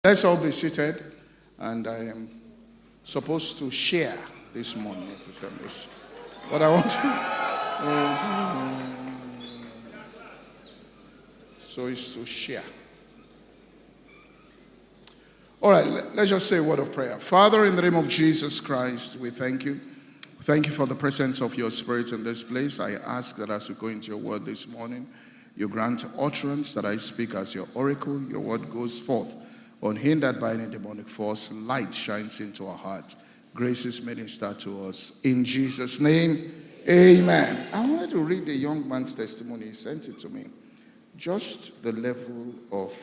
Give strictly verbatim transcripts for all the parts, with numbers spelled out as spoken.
Let's all be seated, and I am supposed to share this morning. What I want to so is to share. All right, let's just say a word of prayer. Father, in the name of Jesus Christ, we thank you. Thank you for the presence of your Spirit in this place. I ask that as we go into your word this morning, you grant utterance, that I speak as your oracle. Your word goes forth unhindered by any demonic force. Light shines into our hearts. Grace is ministered to us. In Jesus' name, amen. I wanted to read the young man's testimony. He sent it to me. Just the level of...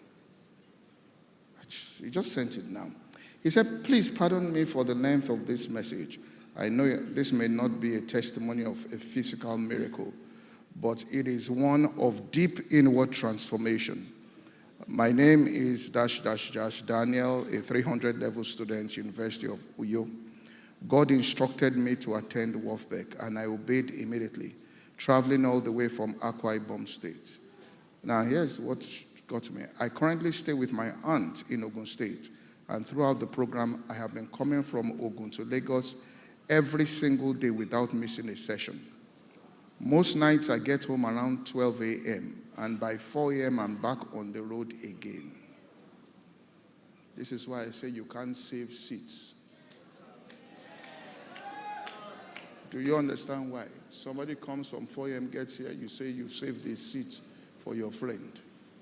He just sent it now. He said, please pardon me for the length of this message. I know this may not be a testimony of a physical miracle, but it is one of deep inward transformation. My name is dash dash dash Daniel, a three hundred level student, University of Uyo. God instructed me to attend Wolfbeck, and I obeyed immediately, traveling all the way from Akwa Ibom State. Now, here's what got me. I currently stay with my aunt in Ogun State, and throughout the program, I have been coming from Ogun to Lagos every single day without missing a session. Most nights, I get home around twelve a.m., and by four a.m., I'm back on the road again. This is why I say you can't save seats. Do you understand why? Somebody comes from four a.m., gets here, you say you saved this seat for your friend.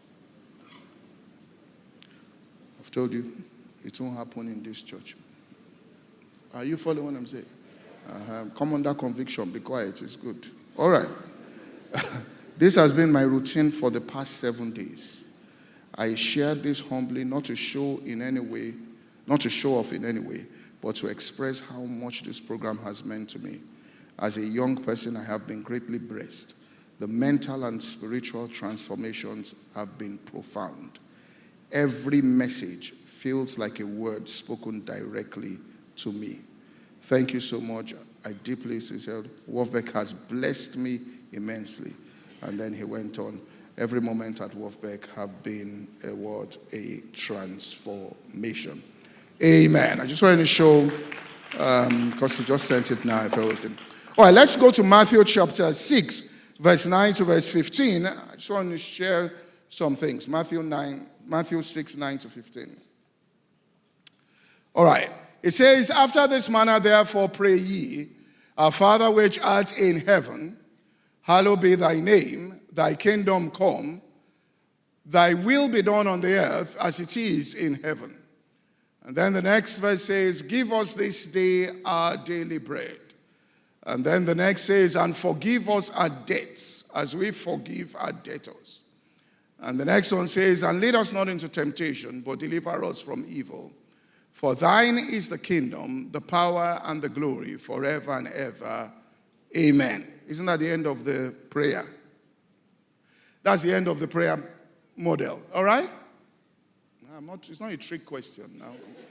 I've told you, it won't happen in this church. Are you following what I'm saying? Uh-huh. Come under conviction, be quiet, it's good. All right. This has been my routine for the past seven days. I share this humbly, not to show in any way, not to show off in any way, but to express how much this program has meant to me. As a young person, I have been greatly blessed. The mental and spiritual transformations have been profound. Every message feels like a word spoken directly to me. Thank you so much. I deeply sincerely. Wolfbeck has blessed me immensely. And then he went on. Every moment at Wolfbeck have been a word, a transformation. Amen. I just wanted to show, um, because he just sent it now. I felt it. All right, let's go to Matthew chapter six, verse nine to verse fifteen. I just want to share some things. Matthew nine, Matthew six, nine to fifteen. All right. It says, after this manner, therefore, pray ye, our Father which art in heaven, hallowed be thy name, thy kingdom come, thy will be done on the earth as it is in heaven. And then the next verse says, give us this day our daily bread. And then the next says, and forgive us our debts as we forgive our debtors. And the next one says, and lead us not into temptation, but deliver us from evil. For thine is the kingdom, the power, and the glory forever and ever. Amen. Isn't that the end of the prayer? That's the end of the prayer model. All right? I'm not, it's not a trick question now.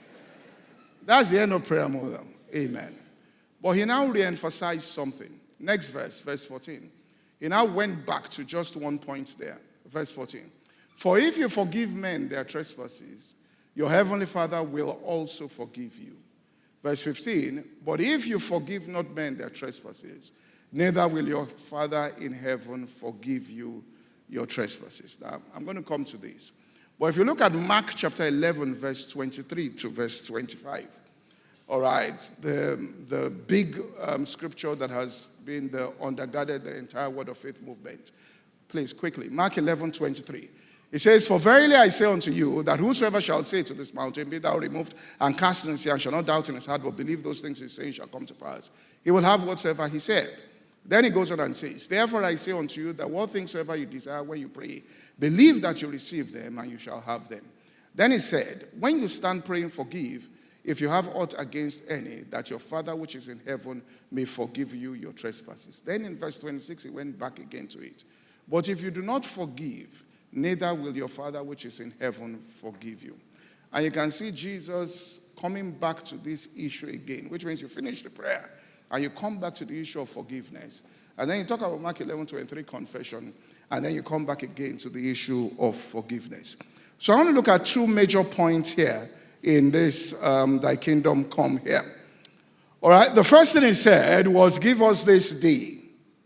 That's the end of prayer model. Amen. But he now re-emphasized something. Next verse, verse fourteen. He now went back to just one point there. Verse fourteen. For if you forgive men their trespasses, your heavenly Father will also forgive you. Verse fifteen, but if you forgive not men their trespasses, neither will your Father in heaven forgive you your trespasses. Now, I'm going to come to this. But if you look at Mark chapter eleven, verse twenty-three to verse twenty-five, all right, the, the big um, scripture that has been the undergirded the entire Word of Faith movement. Please, quickly, Mark eleven, twenty-three. It says, for verily I say unto you, that whosoever shall say to this mountain, be thou removed and cast into the sea, and shall not doubt in his heart, but believe those things he is saying shall come to pass, he will have whatsoever he said. Then he goes on and says, therefore I say unto you, that what things soever you desire when you pray, believe that you receive them, and you shall have them. Then he said, when you stand praying, forgive, if you have aught against any, that your Father which is in heaven may forgive you your trespasses. Then in verse twenty-six, he went back again to it. But if you do not forgive, neither will your Father which is in heaven forgive you. And you can see Jesus coming back to this issue again, which means you finish the prayer and you come back to the issue of forgiveness. And then you talk about Mark eleven twenty-three confession, and then you come back again to the issue of forgiveness. So I want to look at two major points here in this um, thy kingdom come here. All right, the first thing he said was, give us this day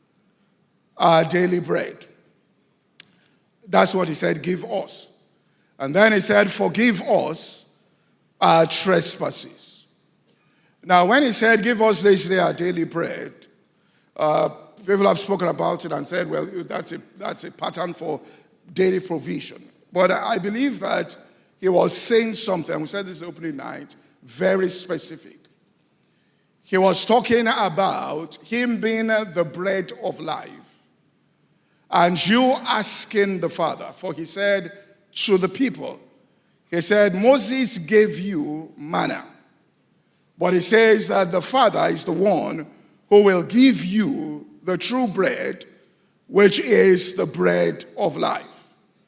our daily bread. That's what he said, give us. And then he said, forgive us our trespasses. Now, when he said, give us this day our daily bread, uh, people have spoken about it and said, well, that's a, that's a pattern for daily provision. But I believe that he was saying something, we said this opening night, very specific. He was talking about him being the bread of life. And you asking the Father, for he said to the people, he said, Moses gave you manna. But he says that the Father is the one who will give you the true bread, which is the bread of life.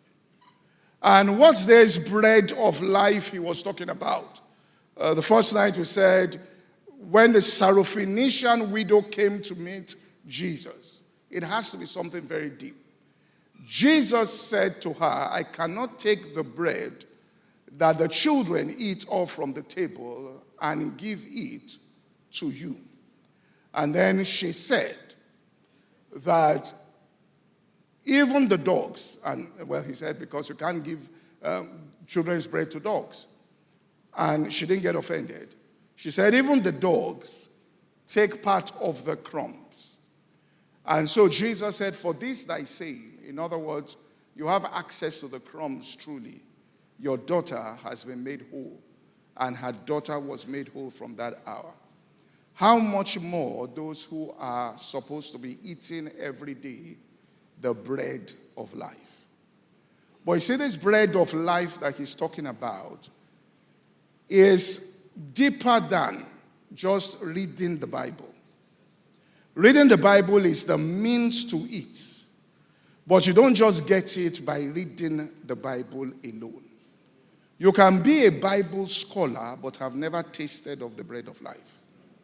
And what's this bread of life he was talking about? Uh, the first night we said, when the Syrophoenician widow came to meet Jesus, it has to be something very deep. Jesus said to her, I cannot take the bread that the children eat off from the table and give it to you. And then she said that even the dogs, and well, he said, because you can't give um, children's bread to dogs. And she didn't get offended. She said, even the dogs take part of the crumbs. And so Jesus said, for this thy saying, in other words, you have access to the crumbs truly. Your daughter has been made whole, and her daughter was made whole from that hour. How much more those who are supposed to be eating every day the bread of life? But you see, this bread of life that he's talking about is deeper than just reading the Bible. Reading the Bible is the means to it. But you don't just get it by reading the Bible alone. You can be a Bible scholar but have never tasted of the bread of life.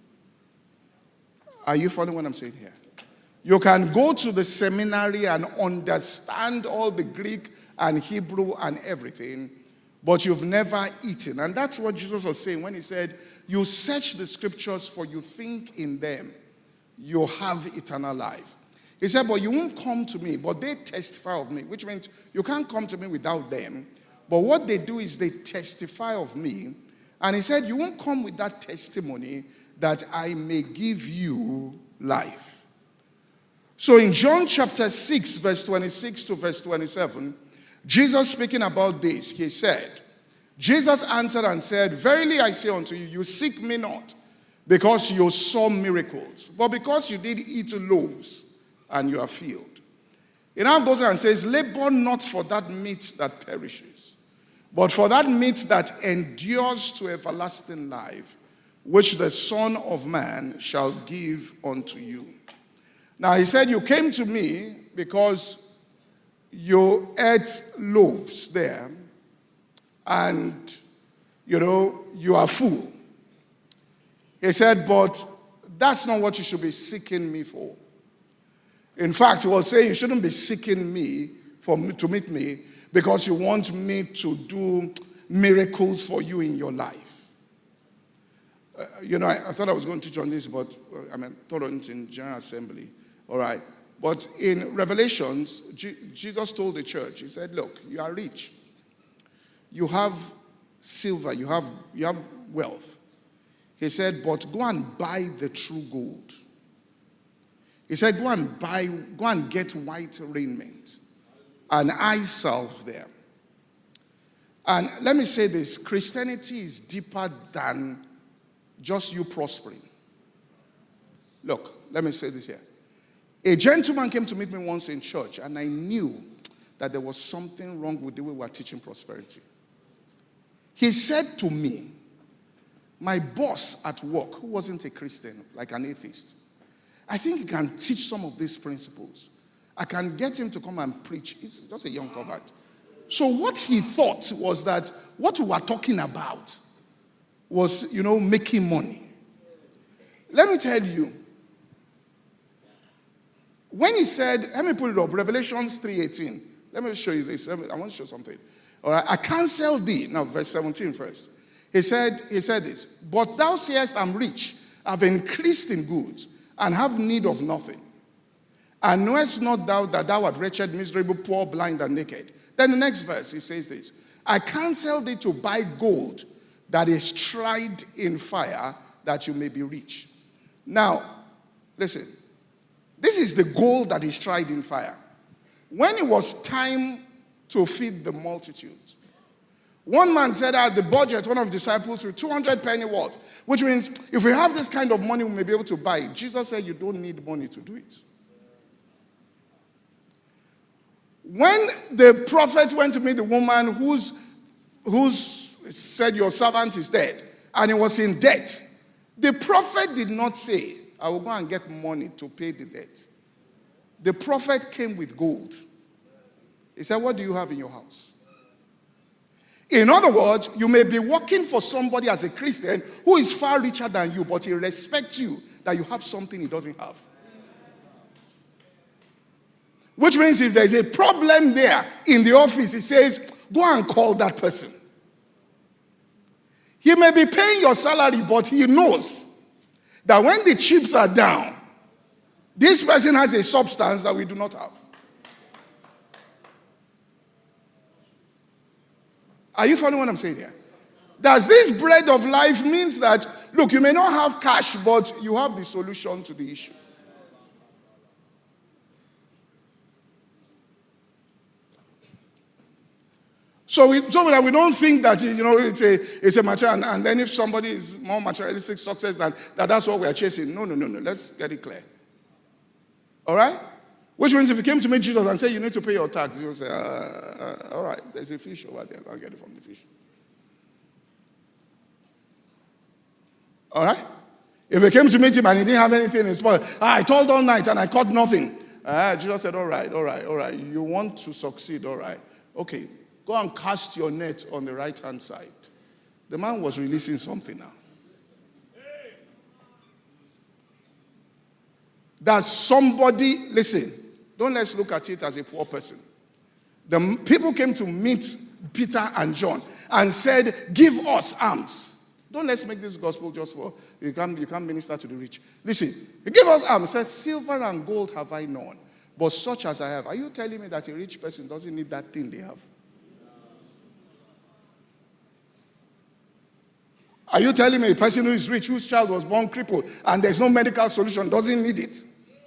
Are you following what I'm saying here? You can go to the seminary and understand all the Greek and Hebrew and everything, but you've never eaten. And that's what Jesus was saying when he said, you search the scriptures for you think in them you have eternal life. He said, but you won't come to me, but they testify of me, which means you can't come to me without them. But what they do is they testify of me. And he said, you won't come with that testimony that I may give you life. So in John chapter six, verse twenty-six to verse twenty-seven, Jesus speaking about this, he said, Jesus answered and said, verily I say unto you, you seek me not because you saw miracles, but because you did eat loaves and you are filled. It now goes on and says, labor not for that meat that perishes, but for that meat that endures to everlasting life, which the Son of Man shall give unto you. Now he said, you came to me because you ate loaves there, and, you know, you are full. He said, but that's not what you should be seeking me for. In fact, he was saying you shouldn't be seeking me for me to meet me because you want me to do miracles for you in your life. Uh, you know, I, I thought I was going to teach on this, but uh, I mean, I thought on it in General Assembly. All right. But in Revelations, G- Jesus told the church, he said, look, you are rich. You have silver, you have, you have wealth. He said, but go and buy the true gold. He said, go and buy, go and get white raiment and eye salve there. And let me say this, Christianity is deeper than just you prospering. Look, let me say this here. A gentleman came to meet me once in church, and I knew that there was something wrong with the way we were teaching prosperity. He said to me, my boss at work, who wasn't a Christian, like an atheist, I think he can teach some of these principles. I can get him to come and preach. It's just a young convert. So what he thought was that what we were talking about was, you know, making money. Let me tell you, when he said, let me put it up, Revelations three eighteen. Let me show you this. Me, I want to show something. All right, I cancel thee. Now, verse seventeen first. He said, he said this, but thou sayest, I'm rich, I've increased in goods, and have need of nothing. And knowest not thou that thou art wretched, miserable, poor, blind, and naked? Then the next verse, he says this, I counsel thee to buy gold that is tried in fire, that you may be rich. Now, listen, this is the gold that is tried in fire. When it was time to feed the multitude, one man said that the budget, one of the disciples, with two hundred penny worth, which means if we have this kind of money, we may be able to buy it. Jesus said you don't need money to do it. When the prophet went to meet the woman whose, whose said your servant is dead, and he was in debt, the prophet did not say, I will go and get money to pay the debt. The prophet came with gold. He said, what do you have in your house? In other words, you may be working for somebody as a Christian who is far richer than you, but he respects you that you have something he doesn't have. Which means if there's a problem there in the office, he says, go and call that person. He may be paying your salary, but he knows that when the chips are down, this person has a substance that we do not have. Are you following what I'm saying here? Does this bread of life means that, look, you may not have cash, but you have the solution to the issue? So, we, so that we don't think that, you know, it's a, it's a material, and, and then if somebody is more materialistic success, than, that that's what we are chasing. No, no, no, no. Let's get it clear. All right? Which means if you came to meet Jesus and say you need to pay your tax, you'll say, uh, uh, all right, there's a fish over there. I'll get it from the fish. All right? If you came to meet him and he didn't have anything in his pocket, ah, I told all night and I caught nothing. Uh, Jesus said, all right, all right, all right. You want to succeed, all right. Okay, go and cast your net on the right-hand side. The man was releasing something now. That somebody, listen, don't let's look at it as a poor person. The people came to meet Peter and John and said, give us alms. Don't let's make this gospel just for, you can't, you can't minister to the rich. Listen, give us alms. It says, silver and gold have I none, but such as I have. Are you telling me that a rich person doesn't need that thing they have? Are you telling me a person who is rich, whose child was born crippled, and there's no medical solution, doesn't need it?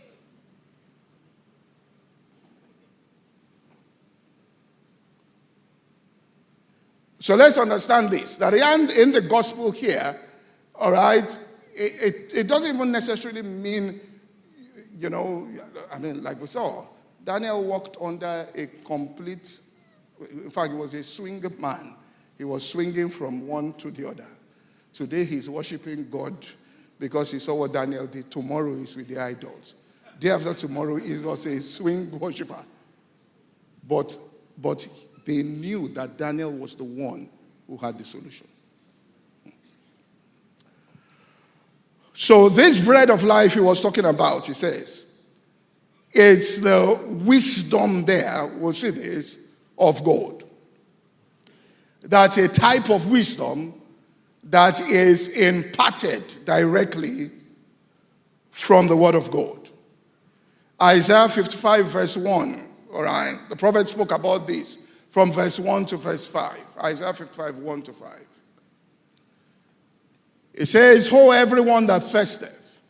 So let's understand this, that in the gospel here, all right, it, it, it doesn't even necessarily mean, you know, I mean, like we saw, Daniel walked under a complete, in fact, he was a swing man. He was swinging from one to the other. Today he's worshiping God because he saw what Daniel did. Tomorrow is with the idols. Day after tomorrow he was a swing worshiper. But, but they knew that Daniel was the one who had the solution. So this bread of life he was talking about, he says, it's the wisdom there, we'll see this, of God. That's a type of wisdom that is imparted directly from the word of God. Isaiah fifty-five verse one, all right? The prophet spoke about this from verse one to verse five. Isaiah fifty-five, one to five. It says, ho, everyone that thirsteth.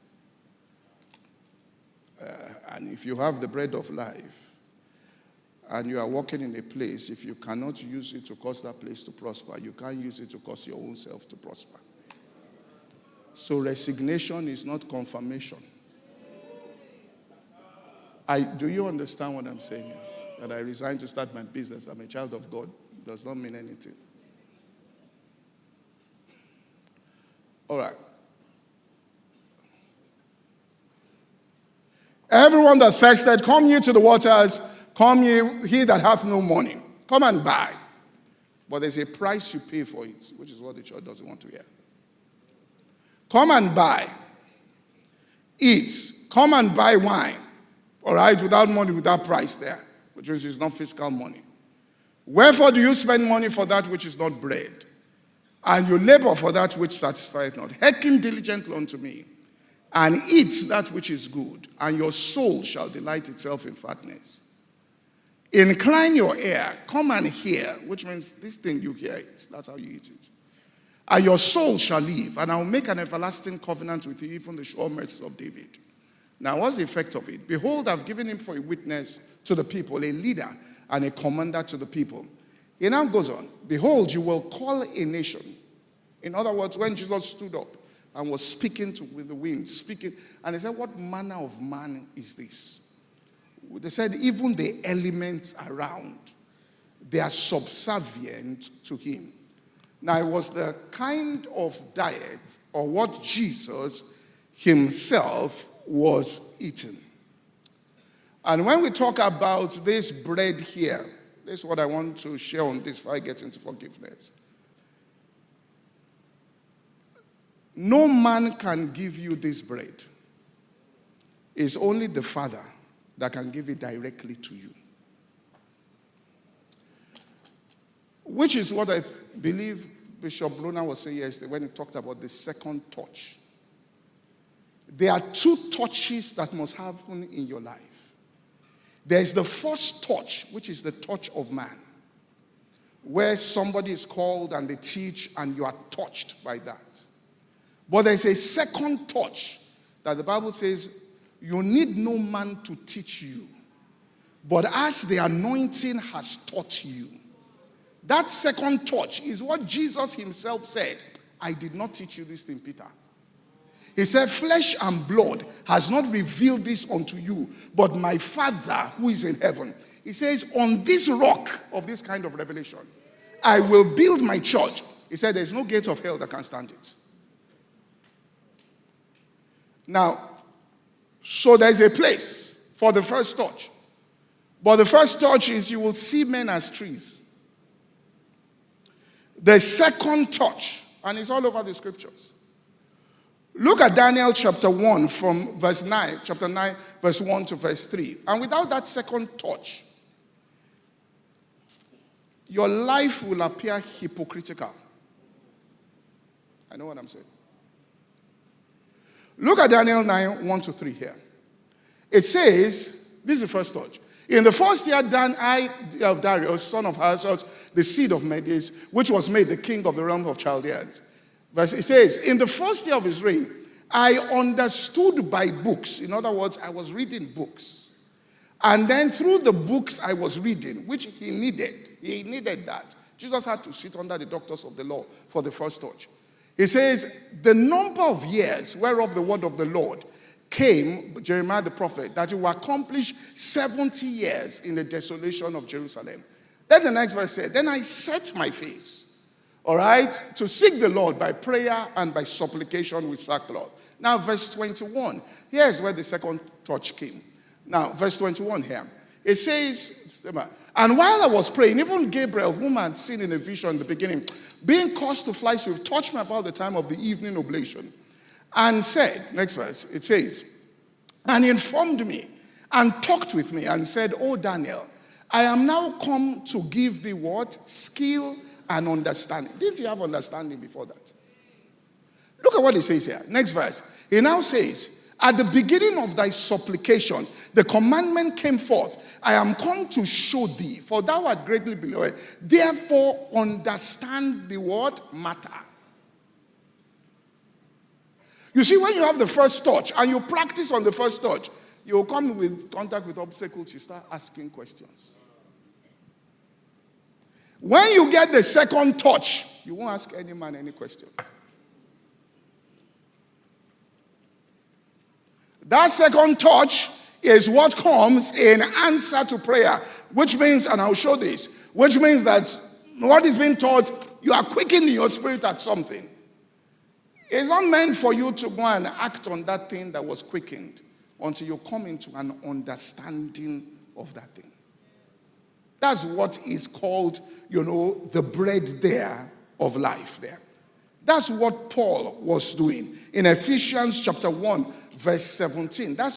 Uh, and if you have the bread of life, and you are walking in a place, if you cannot use it to cause that place to prosper, you can't use it to cause your own self to prosper. So resignation is not confirmation. I, do you understand what I'm saying here? That I resigned to start my business. I'm a child of God. Does not mean anything. All right. Everyone that thirsted, come ye to the waters. Come ye, he that hath no money, come and buy. But there's a price you pay for it, which is what the church doesn't want to hear. Come and buy. Eat. Come and buy wine. All right, without money, without price there, which means it's not fiscal money. Wherefore do you spend money for that which is not bread, and you labor for that which satisfieth not? Hearken diligently unto me, and eat that which is good, and your soul shall delight itself in fatness. Incline your ear, come and hear, which means this thing you hear it. That's how you eat it. And your soul shall live, and I will make an everlasting covenant with you, even the sure mercies of David. Now, what's the effect of it? Behold, I've given him for a witness to the people, a leader and a commander to the people. He now goes on. Behold, you will call a nation. In other words, when Jesus stood up and was speaking to, with the wind, speaking, and they said, what manner of man is this? They said, even the elements around, they are subservient to him. Now, it was the kind of diet or what Jesus himself was eating. And when we talk about this bread here, this is what I want to share on this before I get into forgiveness. No man can give you this bread. It's only the Father that can give it directly to you. Which is what I believe Bishop Brunner was saying yesterday when he talked about the second touch. There are two touches that must happen in your life. There's the first touch, which is the touch of man, where somebody is called and they teach and you are touched by that. But there's a second touch that the Bible says you need no man to teach you, but as the anointing has taught you. That second touch is what Jesus himself said. I did not teach you this thing, Peter. He said, flesh and blood has not revealed this unto you, but my Father who is in heaven. He says, on this rock of this kind of revelation, I will build my church. He said, there's no gate of hell that can stand it. Now, so there's a place for the first touch. But the first touch is you will see men as trees. The second touch, and it's all over the scriptures. Look at Daniel chapter one from verse nine, chapter nine, verse one to verse three. And without that second touch, your life will appear hypocritical. I know what I'm saying. Look at Daniel nine, one to three here. It says, this is the first touch. In the first year, Dan, I of Darius, son of Ahasuerus, the seed of Medes, which was made the king of the realm of Chaldeans. Verse, it says, in the first year of his reign, I understood by books. In other words, I was reading books. And then through the books I was reading, which he needed, he needed that. Jesus had to sit under the doctors of the law for the first touch. He says, the number of years whereof the word of the Lord came, Jeremiah the prophet, that it will accomplish seventy years in the desolation of Jerusalem. Then the next verse said, then I set my face, all right, to seek the Lord by prayer and by supplication with sackcloth. Now verse twenty-one, here's where the second touch came. Now verse twenty-one here, it says, and while I was praying, even Gabriel, whom I had seen in a vision in the beginning, being caused to fly swift, touched me about the time of the evening oblation. And said, next verse, it says, and he informed me and talked with me and said, oh Daniel, I am now come to give thee what? Skill and understanding. Didn't he have understanding before that? Look at what he says here. Next verse. He now says, at the beginning of thy supplication, the commandment came forth. I am come to show thee, for thou art greatly beloved. Therefore understand the what? Matter. You see, when you have the first touch and you practice on the first touch, you will come with contact with obstacles, you start asking questions. When you get the second touch, you won't ask any man any question. That second touch is what comes in answer to prayer, which means, and I'll show this, which means that what is being taught, you are quickening your spirit at something. It's not meant for you to go and act on that thing that was quickened until you come into an understanding of that thing. That's what is called, you know, the bread there of life there. That's what Paul was doing in Ephesians chapter one, verse seventeen. That's